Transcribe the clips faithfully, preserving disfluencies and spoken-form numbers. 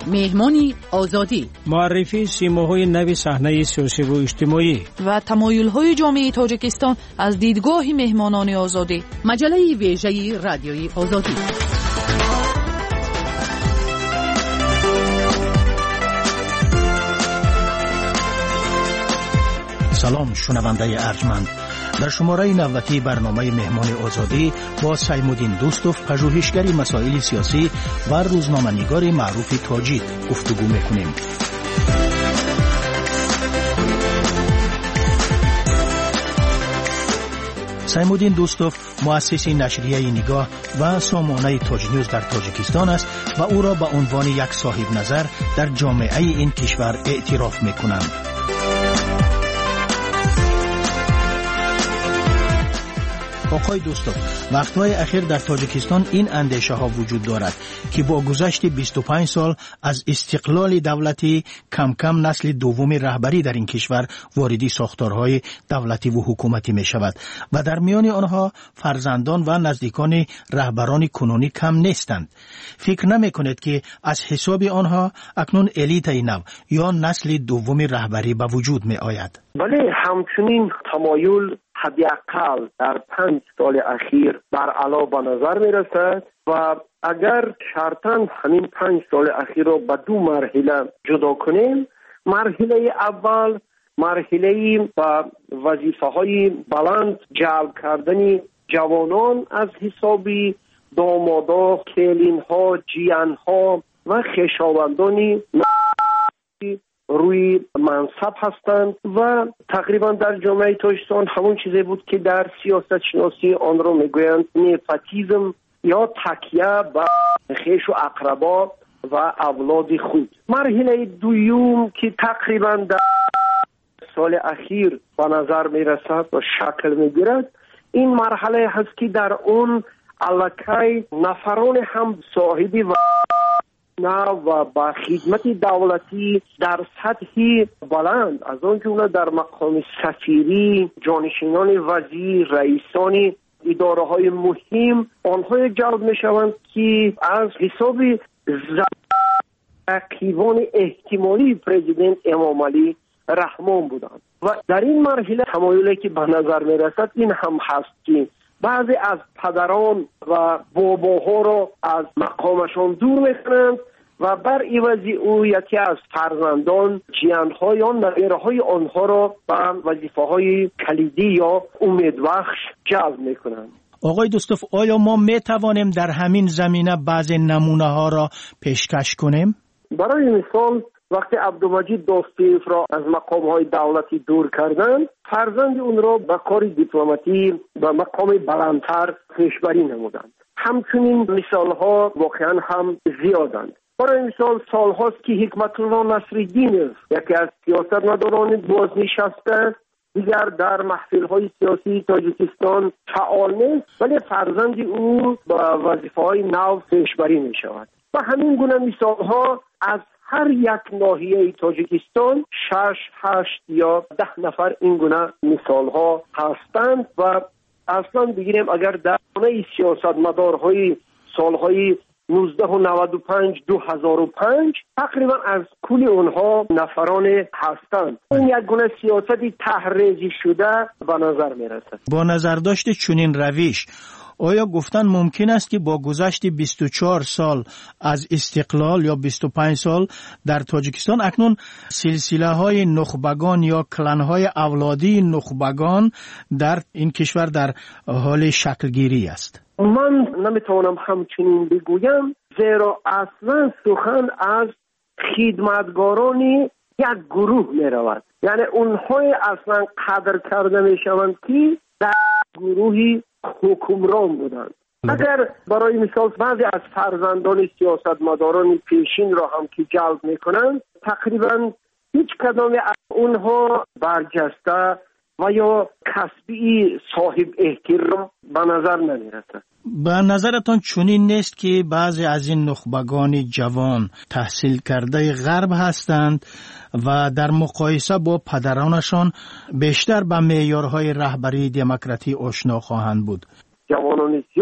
مهمانی آزادی، معرفی سیماهای نوی صحنه سیاسی و اجتماعی و تمایل‌های جامعه تاجیکستان از دیدگاه مهمانان آزادی. مجله ویژه رادیوی آزادی. سلام شنونده ارجمند، در شماره نوتی برنامه مهمان آزادی با سیمودین دوستوف، پژوهشگر مسائل سیاسی و روزنامه‌نگار معروف تاجیک گفتگو میکنیم. سیمودین دوستوف مؤسس نشریه نگاه و سامانه تاج نیوز در تاجیکستان است و او را به عنوان یک صاحب نظر در جامعه این کشور اعتراف میکنند. آقای دوستوف، وقتهای اخیر در تاجیکستان این اندیشه ها وجود دارد که با گذشت بیست و پنج سال از استقلال دولتی کم کم نسل دوم رهبری در این کشور واردی ساختارهای دولتی و حکومتی می شود و در میان آنها فرزندان و نزدیکان رهبران کنونی کم نیستند. فکر نمی کند که از حساب آنها اکنون الیت نو یا نسل دوم رهبری به وجود می آید؟ بله، همچنین تمایل حداقل در پنج سال اخیر بر علا به نظر می رسد و اگر شرطاً همین پنج سال اخیر را به دو مرحله جدا کنیم، مرحله اول مرحله با وظیفه های بلند جلب کردن جوانان از حساب دامادا، کلین ها، جیان ها و خویشاوندان روی منصب هستند و تقریبا در جامعه تاجیکستان همون چیزی بود که در سیاست شناسی آن را میگویند نپوتیسم یا تکیه به خویش و اقربا و اولاد خود. مرحله دوم که تقریبا در سال اخیر به نظر میرسد و شکل میگیرد، این مرحله هست که در اون الکی نفران هم صاحبی و نه و با خدمت دولتی در سطحی بلند از آن جمله در مقام سفیری، جانشینان وزیر، رئیسان اداره های مهم آنها جلب می شوند که از حساب رقیبان احتمالی پرزیدنت امام علی رحمان بودند و در این مرحله تمایلی که به نظر می رسد این هم هست که بعضی از پدران و باباها را از مقامشان دور میکنند و بر عوض او یکی از فرزندان جیانها یا نوه‌های آنها را به وظیفه‌های کلیدی یا امیدبخش جلب میکنند. آقای دوستوف، آیا ما میتوانیم در همین زمینه بعضی نمونه ها را پیشکش کنیم؟ برای مثال وقتی عبدالمجید داستیف را از مقام‌های دولتی دور کردند، فرزند اون را به کار دیپلماتی و مقام بلندتر پیشبری نمودند. همچنین مثال‌ها واقعا هم زیادند. برای مثال سال هاست که حکمت الله نصرالدین یکی از سیاستمداران بازنشسته دیگر در محفل‌های سیاسی تاجیکستان فعال نیست، ولی فرزند او با وظیفه‌های نو پیشبری می‌شود. و همین گونه مثال‌ها از هر یک ناحیه تاجیکستان شش، هشت یا ده نفر این گونه مثال‌ها هستند و اصلا بگیریم اگر در خانه سیاستمدارهای سال‌های نوزده و نود و پنج دو هزار و پنج تقریبا از کل اونها نفران هستند. این یک گونه سیاستی تحریزی شده به نظر میرسد. با نظر داشته چنین روش، آیا گفتن ممکن است که با گذشت بیست و چهار سال از استقلال یا بیست و پنج سال در تاجیکستان اکنون سلسله های نخبگان یا کلان های اولادی نخبگان در این کشور در حال شکلگیری است؟ من نمیتوانم همچنین بگویم، زیرا اصلا سخن از خدمتگاران یک گروه می رود. یعنی اونهای اصلا قدر کرده می شوند که در گروهی حکمران بودند. اگر برای مثال بعضی از فرزندان سیاستمداران پیشین را هم که جلب می کنند، تقریبا هیچ کدام از اونها برجسته و یا کسبی صاحب احترام به نظر نمی رسد. به نظرتان چنین نیست که بعضی از این نخبگان جوان تحصیل کرده غرب هستند و در مقایسه با پدرانشان بیشتر به معیارهای رهبری دموکراتی آشنا خواهند بود؟ جوانان زیاد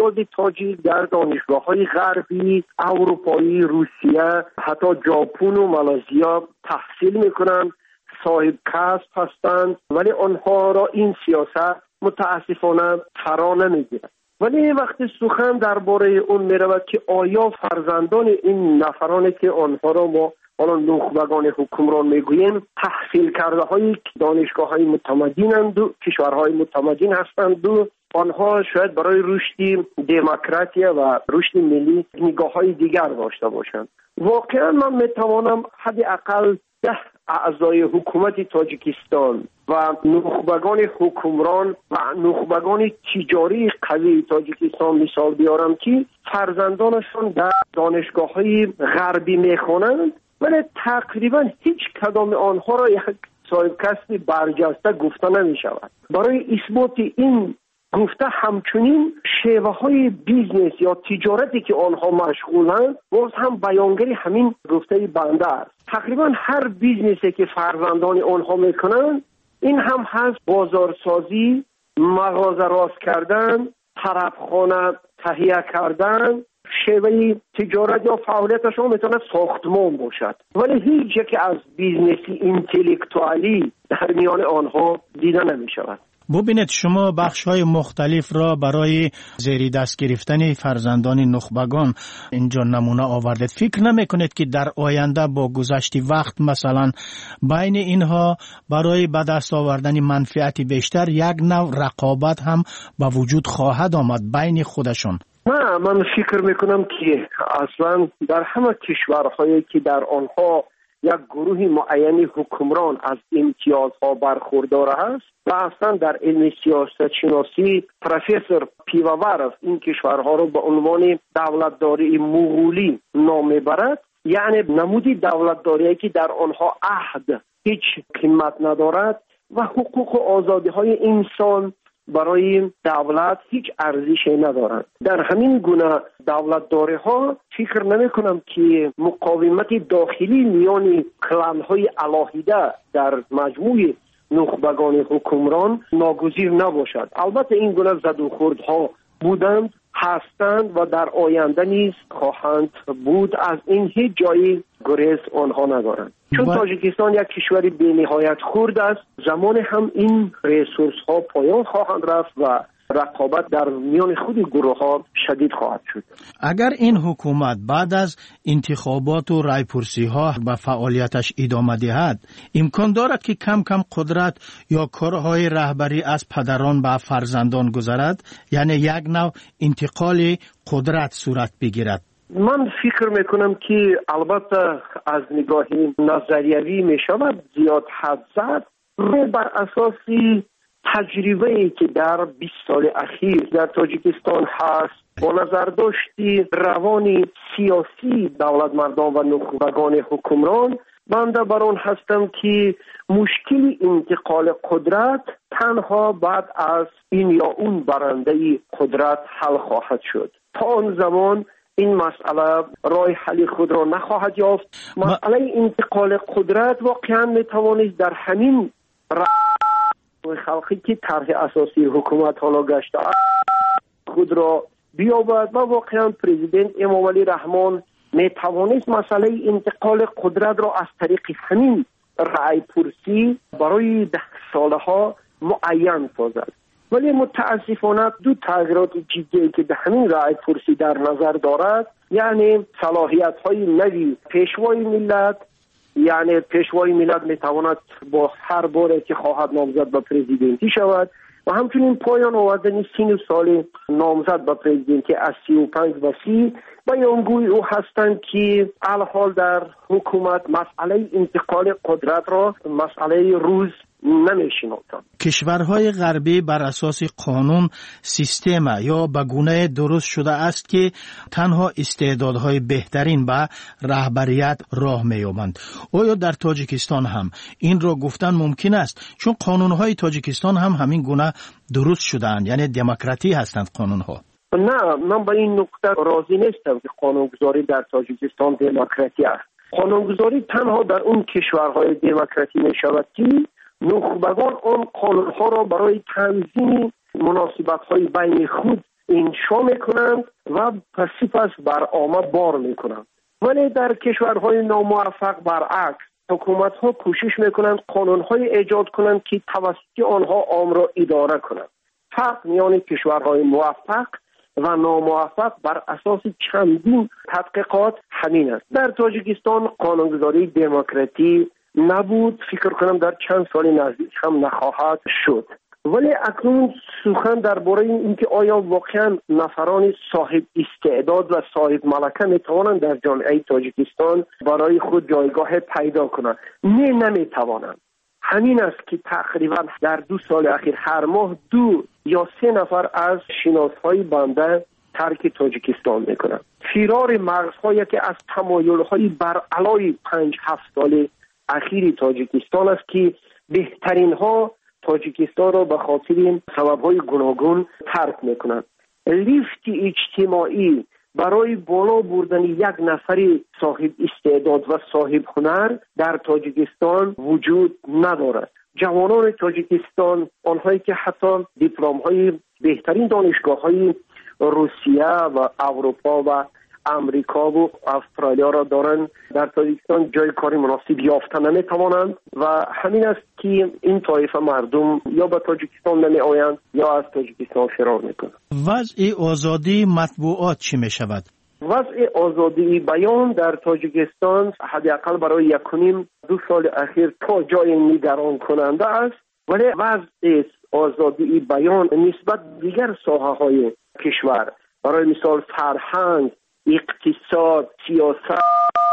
زیاد تاجیک در دانشگاه‌های غربی، اروپایی، روسیه، حتی ژاپن و مالزیا تحصیل میکنند، صاحب کسب هستند، ولی آنها را این سیاست متاسفانه فرا نمیگیرد. ولی وقتی سخن درباره اون میرود که آیا فرزندان این نفرانی که آنها را ما حالا نخبگان حکمران میگوییم تحصیل کرده های دانشگاه های متمدنند و کشورهای متمدن هستند و آنها شاید برای رشد دموکراسی و رشد ملی نگاه های دیگر داشته باشند. واقعا من میتوانم حداقل ده اعضای حکومت تاجیکستان و نخبگان حکمران و نخبگان تجاری قوی تاجیکستان مثال بیارم که فرزندانشان در دانشگاه‌های غربی میخوانند، ولی تقریبا هیچ کدام آنها را یک صاحب کسب برجسته گفته نمی شود. برای اثبات این گفته همچنین شیوه های بیزنس یا تجارتی که آنها مشغولند باز هم بیانگری همین گفته بنده است. تقریبا هر بیزنسی که فرزندان آنها میکنند این هم هست بازارسازی، مغازه راست کردن، طرفخانه تهیه کردن. شیوه تجارت یا فعالیتشون میتونه ساختمان باشد، ولی هیچ یک از بیزنسی اینتלקتوالی در میان آنها دیده نمی شود. ببینید شما بخش‌های مختلف را برای زیر دست گرفتن فرزندان نخبگان اینجا نمونه آوردید. فکر نمی‌کنید که در آینده با گذشت وقت مثلا بین اینها برای به دست آوردن منفعت بیشتر یک نوع رقابت هم به وجود خواهد آمد بین خودشون؟ نه، من فکر میکنم که اصلا در همه کشورهایی که در آنها یک گروه معینی حکمران از امتیازها برخوردار است و اصلا در علم سیاست شناسی پروفسور پیوورف این کشورها را به عنوان دولتداری مغولی نام میبرد، یعنی نمودی دولتداری که در آنها عهد هیچ قیمت ندارد و حقوق و آزادی های انسان برای دولت هیچ ارزشی ندارند. در همین گونه دولتداری ها فکر نمی کنم که مقاومت داخلی میان کلان های علاهیده در مجموع نخبگان حکمران ناگزیر نباشد. البته این گونه زد و خوردها بودند، هستند و در آینده نیز خواهند بود. از این هیچ جایی گریز آنها ندارند، چون تاجیکستان یک کشور بی نهایت خرد است. زمان هم این ریسورس ها پایان خواهند رفت و رقابت در میان خود گروه ها شدید خواهد شد. اگر این حکومت بعد از انتخابات و رایپرسی ها به فعالیتش ادامه دهد، امکان دارد که کم کم قدرت یا کارهای رهبری از پدران به فرزندان گذرد، یعنی یک نوع انتقال قدرت صورت بگیرد. من فکر میکنم که البته از نگاه نظریوی میشود زیاد حد زد، بر اساسی تجربه‌ای که در بیست سال اخیر در تاجیکستان هست با نظر داشتی روان سیاسی دولت مردان و نخبگان حکمران، بنده بر آن هستم که مشکل انتقال قدرت تنها بعد از این یا اون برنده قدرت حل خواهد شد. تا آن زمان این مسئله راه حل خود را نخواهد یافت. مسئله انتقال قدرت واقعا میتوانست در همین خلقی که طرح اساسی حکومت حالا گشته خود را بیابد و واقعا پرزیدنت امامعلی رحمان می توانست مسئله انتقال قدرت را از طریق همین رأی پرسی برای ده ساله ها معین سازد. ولی متاسفانه دو تغییرات جدی که به همین رأی پرسی در نظر دارد، یعنی صلاحیت های نوی پیشوای ملت، یعنی پیشوای ملت میتواند با هر باره که خواهد نامزد به پرزیدنتی شود و همچنین پایان آوردن سین سال نامزد به پرزیدنتی از سی و پنج و سی بیانگوی او هستند که الحال در حکومت مسئله انتقال قدرت را مسئله روز نمیشناسند. کشورهای غربی بر اساس قانون سیستم یا به گونه درست شده است که تنها استعدادهای بهترین به رهبریت راه می‌یابند. آیا در تاجیکستان هم این را گفتن ممکن است؟ چون قانونهای تاجیکستان هم همین گونه درست شده‌اند، یعنی دموکراتی هستند قانونها. نه، من به این نکته راضی نیستم که قانونگذاری در تاجیکستان دموکراتی است. قانونگذاری تنها در اون کشورهای دموکراتی می‌شود که نخبگان آن قانونها را برای تنظیم مناسبت‌های بین خود انشا میکنند و پسی پس بر عامه بار میکنند. ولی در کشورهای ناموفق برعکس، حکومت ها کوشش میکنند قانون های ایجاد کنند که توسط آنها عام را اداره کنند. فرق میان کشورهای موفق و ناموفق بر اساس چندین تحقیقات همین است. در تاجیکستان قانونگذاری دموکراتی نبود، فکر کنم در چند سال نزدیک هم نخواهد شد. ولی اکنون سخن درباره اینکه آیا واقعا نفران صاحب استعداد و صاحب ملکه میتوانند در جامعه تاجیکستان برای خود جایگاه پیدا کنند؟ نه، نمیتوانند. همین است که تقریبا در دو سال اخیر هر ماه دو یا سه نفر از شناسهای بنده ترک تاجیکستان میکنند. فرار مغزهایی که از تمایلهای بر علای پنج هفت سال اخیر تاجیکستان است که بهترین ها تاجیکستان را به خاطر سبب‌های گوناگون ترک میکنند. لیفت اجتماعی برای بالا بردن یک نفر صاحب استعداد و صاحب هنر در تاجیکستان وجود ندارد. جوانان تاجیکستان، آنهایی که حتی دیپلم‌های بهترین دانشگاه‌های روسیه و اروپا و امریکا و استرالیا را دارند، در تاجیکستان جای کاری مناسب یافتن نمی‌توانند و همین است که این طایفه مردم یا به تاجیکستان نمی‌آیند یا از تاجیکستان فرار می‌کنند. وضع آزادی مطبوعات چی می‌شود؟ وضع آزادی بیان در تاجیکستان حداقل برای یک و نیم دو سال اخیر تا جای نگران کننده است، ولی وضع آزادی بیان نسبت دیگر ساحه‌های کشور، برای مثال فرهنگ، اقتصاد، سیاست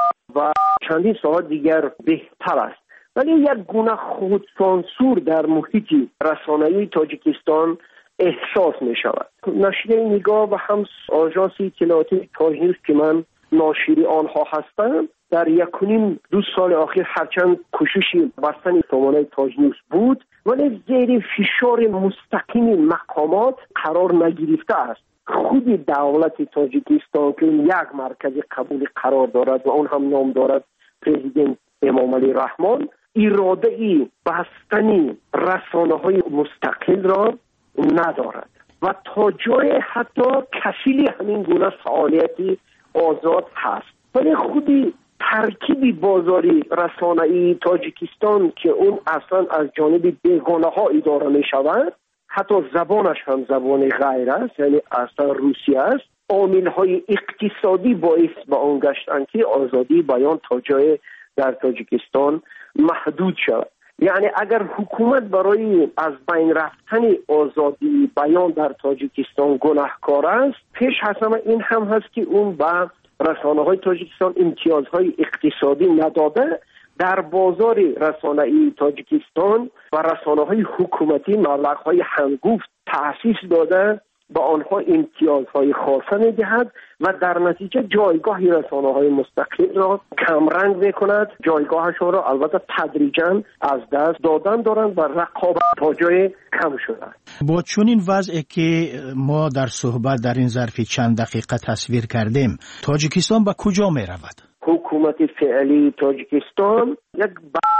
و چندین ساحه دیگر بهتر است. ولی یک گونه خودسانسور در محیط رسانه‌ای تاجیکستان احساس می شود. نشریه نگاه و هم آژانس اطلاعاتی تاج نیوز که من ناشری آنها هستم، در یک و نیم دو سال اخیر هرچند کوششی بستن سامانه تاج نیوز بود، ولی زیر فشار مستقیم مقامات قرار نگرفته است. خود دولت تاجیکستان که یک مرکز قبول قرار دارد و اون هم نام دارد پرزیدنت امام علی رحمان، اراده ای بستنی رسانه های مستقل را ندارد و تا جای حتی کفیل همین گونه فعالیتی آزاد هست. ولی خودی ترکیب بازاری رسانه‌ای تاجیکستان که اون اصلا از جانب بیگانه ها اداره می شود، حتی زبانش هم زبان غیر است، یعنی اصلا روسیه است، عامل‌های اقتصادی باعث به آن گشتند که آزادی بیان تا جای در تاجیکستان محدود شود. یعنی اگر حکومت برای از بین رفتن آزادی بیان در تاجیکستان گناهکار است، پیش از همه این هم هست که اون به رسانه‌های تاجیکستان امتیازهای اقتصادی نداده، در بازار رسانه‌ای تاجیکستان و رسانه‌های حکومتی مبلغ‌های هنگفت تأسیس داده، با آنها امتیازهای خاصه می‌دهد و در نتیجه جایگاه رسانه‌های مستقل را کمرنگ می‌کند، جایگاهشان را البته تدریجاً از دست دادن دارند و رقابت تا جای کم شده. با چنین وضعی که ما در صحبت در این ظرف چند دقیقه تصویر کردیم، تاجیکستان به کجا می‌رود؟ حکومت فعلی تاجیکستان یک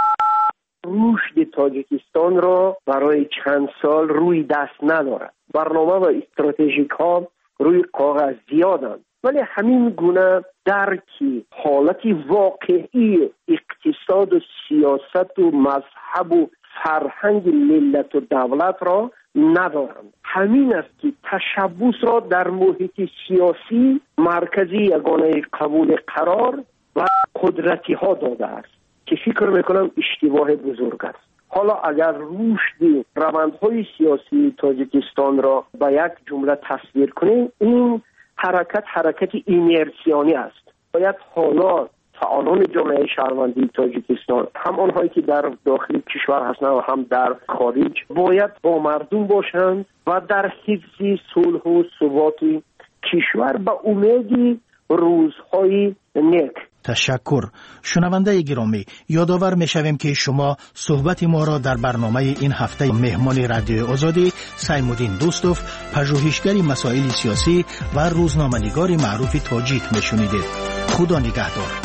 رشد تاجیکستان را برای چند سال روی دست ندارد. برنامه و استراتژیک ها روی کاغذ زیادند، ولی همین گونه درکی حالتی واقعی اقتصاد و سیاست و مذهب و فرهنگ ملت و دولت را ندارند. همین است که تشبث را در محیط سیاسی مرکزی یگانه قبول قرار و قدرتی ها داده است که فکر میکنم اشتباه بزرگ است. حالا اگر رشد روندهای سیاسی تاجیکستان را با یک جمله تصویر کنیم، این حرکت حرکت اینرسیانی است. باید حالا فعالان جامعه شهروندی تاجیکستان، هم آنهایی که در داخل کشور هستند و هم در خارج، باید با مردم باشند و در حفظ صلح و ثبات کشور با امید روزهای نیک. تشکر. شنونده گرامی، یادآور می‌شویم که شما صحبت ما را در برنامه این هفته مهمان رادیو آزادی سیمودین دوستوف، پژوهشگر مسائل سیاسی و روزنامه‌نگار معروف تاجیک میشنیدید. خدا نگهدار.